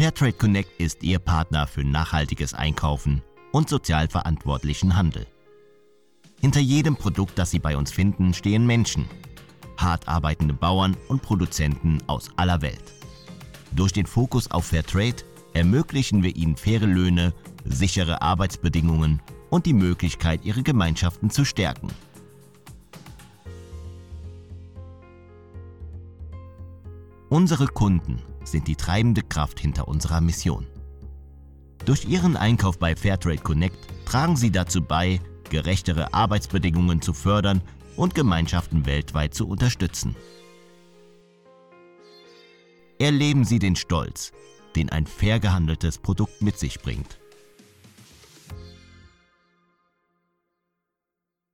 Fairtrade Connect ist Ihr Partner für nachhaltiges Einkaufen und sozial verantwortlichen Handel. Hinter jedem Produkt, das Sie bei uns finden, stehen Menschen, hart arbeitende Bauern und Produzenten aus aller Welt. Durch den Fokus auf Fairtrade ermöglichen wir Ihnen faire Löhne, sichere Arbeitsbedingungen und die Möglichkeit, Ihre Gemeinschaften zu stärken. Unsere Kunden sind die treibende Kraft hinter unserer Mission. Durch Ihren Einkauf bei Fairtrade Connect tragen Sie dazu bei, gerechtere Arbeitsbedingungen zu fördern und Gemeinschaften weltweit zu unterstützen. Erleben Sie den Stolz, den ein fair gehandeltes Produkt mit sich bringt.